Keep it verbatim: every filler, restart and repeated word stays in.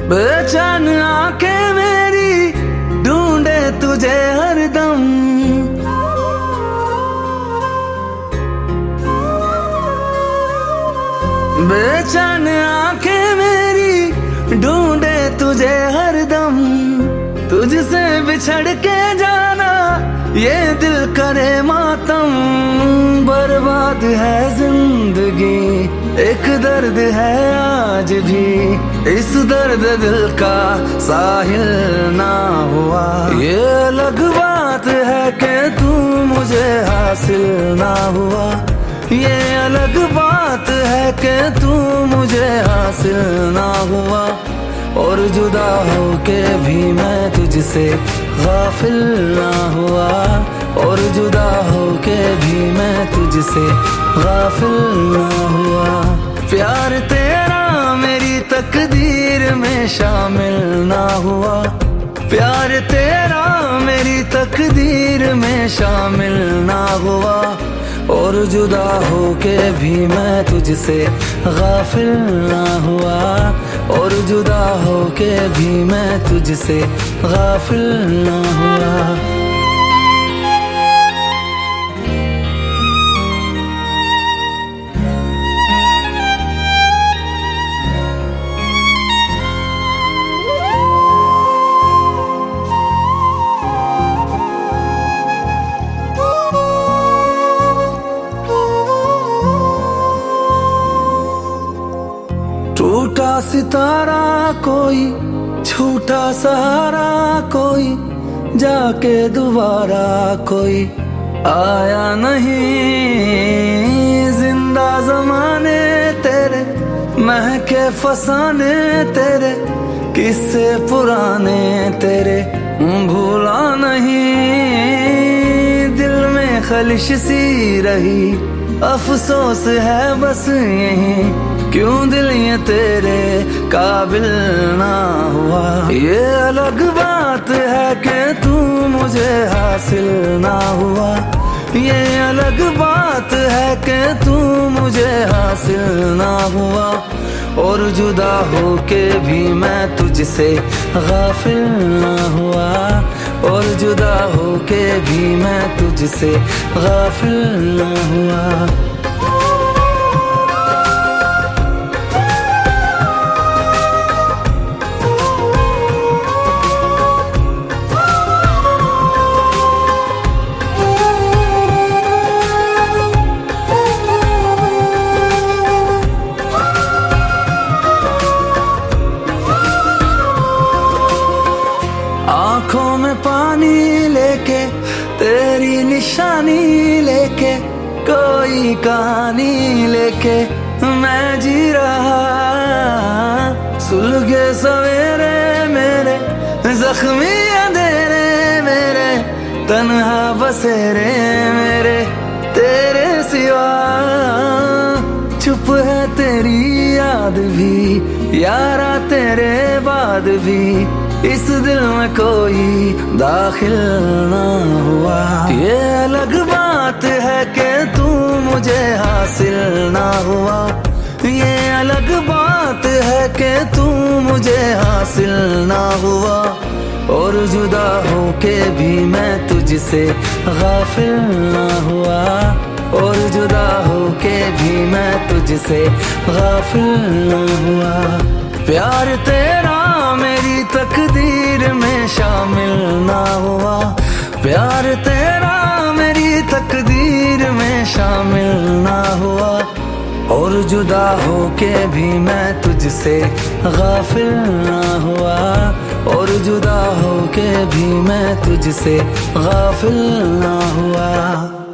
बेचैन आंखें मेरी ढूंढे तुझे हरदम, बेचैन आंखें मेरी ढूंढे तुझे हरदम। तुझसे बिछड़ के जाना ये दिल करे मातम। बर्बाद है जिंदगी, एक दर्द है आज भी, इस दर्द दिल का साहिल ना हुआ। ये अलग बात है कि तू मुझे हासिल ना हुआ, ये अलग बात है कि तू मुझे हासिल ना हुआ। और जुदा होके भी मैं तुझसे गाफिल ना हुआ, और जुदा होके भी मैं तुझसे गाफिल ना हुआ। प्यार तेरा मेरी तकदीर में शामिल ना हुआ, प्यार तेरा मेरी तकदीर में शामिल ना हुआ। और जुदा होके भी मैं तुझसे गाफिल ना हुआ, और जुदा होके भी मैं तुझसे गाफिल ना हुआ। टूटा सितारा कोई, छूटा सहारा कोई, जाके दोबारा कोई आया नहीं। जिंदा जमाने तेरे, महके फसाने तेरे, किस्से पुराने तेरे भूला नहीं। दिल में खलिश सी रही, अफसोस है बस यही, क्यों दिल ये तेरे काबिल ना हुआ। ये अलग बात है कि तू मुझे हासिल ना हुआ, ये अलग बात है कि तू मुझे हासिल ना हुआ। और जुदा होके भी मैं तुझसे गाफिल ना हुआ, और जुदा होके भी मैं तुझसे गाफिल ना हुआ। आंखों में पानी लेके, तेरी निशानी लेके, कोई कहानी लेके मैं जी रहा। सुलगे सवेरे मेरे, जख्मी अंधेरे मेरे, तन्हा बसेरे मेरे तेरे सिवा। चुप है तेरी याद भी यारा, तेरे बाद भी इस दिल में कोई दाखिल ना हुआ। ये अलग बात है कि तू मुझे हासिल ना हुआ, ये अलग बात है कि तू मुझे हासिल ना हुआ। और जुदा होके भी मैं तुझसे गाफिल ना हुआ, और जुदा होके भी मैं तुझसे गाफिल ना हुआ। प्यार तेरा मेरी तकदीर में शामिल ना हुआ, प्यार तेरा मेरी तकदीर में शामिल ना हुआ। और जुदा होके भी मैं तुझसे गाफिल ना हुआ, और जुदा होके भी मैं तुझसे गाफिल ना हुआ।